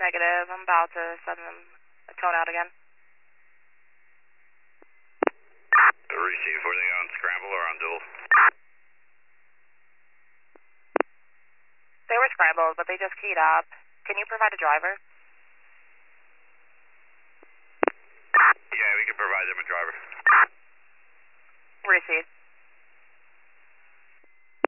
Negative. I'm about to send them a tone out again. Receive, were they on scramble or on dual? They were scrambled, but they just keyed up. Can you provide a driver?